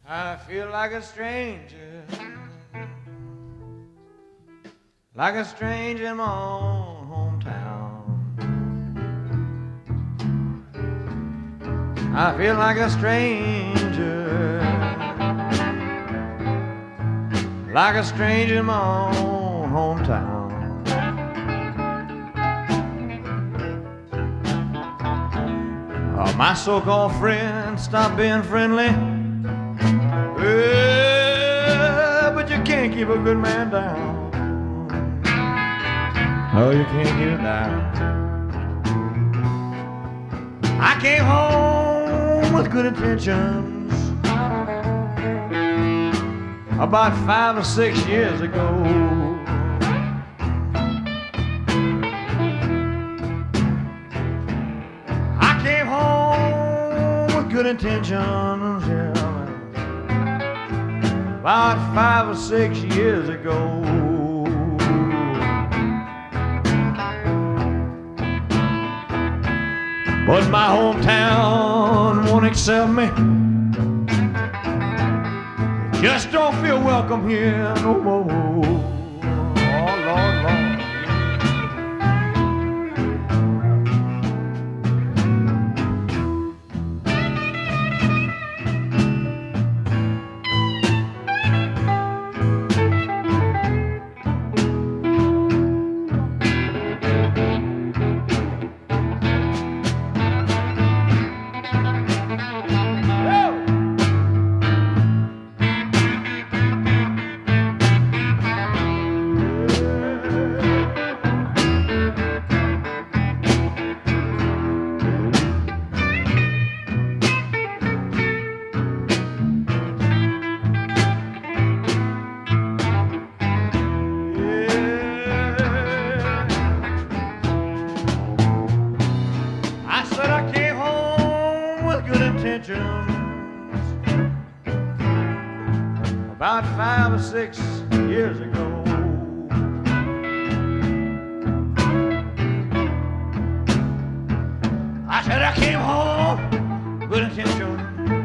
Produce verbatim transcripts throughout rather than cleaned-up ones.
I feel like a stranger, like a stranger in my own hometown. I feel like a stranger, like a stranger in my own hometown. Uh, my so-called friends stop being friendly. Well, but you can't keep a good man down. No, you can't keep him down. I came home with good intentions about five or six years ago. I came home with good intentions, yeah, about five or six years ago. But my hometown won't accept me. Just don't feel welcome here no more. Oh, Lord, Lord. About five or six years ago. I said I came home with intention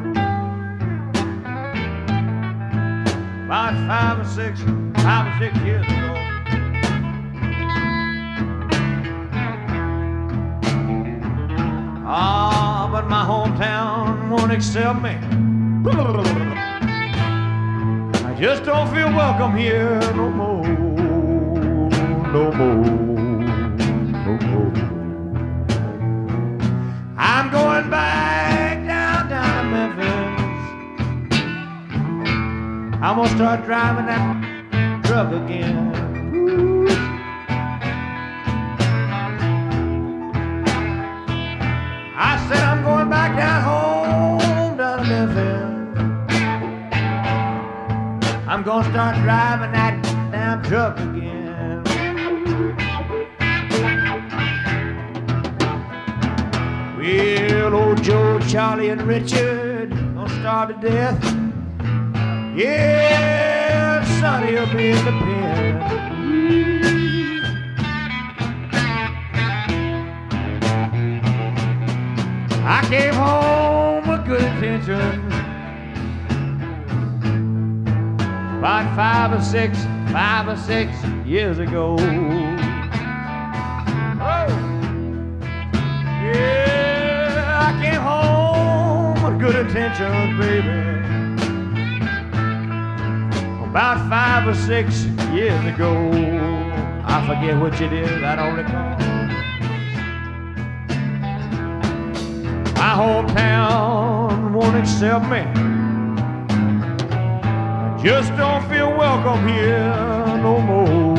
about five or six, five or six years ago. Ah, but my hometown won't accept me. I just don't feel welcome here no more, no more, no more. I'm going back down, down to Memphis. I'm gonna start driving that truck again. Ooh. I said I'm going back down home, down to Memphis. I'm gonna start driving that damn truck again. Well, old Joe, Charlie, and Richard gonna starve to death. Yeah, Sonny will be in the pen. I came home with good intentions about five or six, five or six years ago. Oh, yeah, I came home with good intentions, baby, about five or six years ago. I forget which it is, I don't recall. My hometown won't accept me. Just don't feel welcome here no more.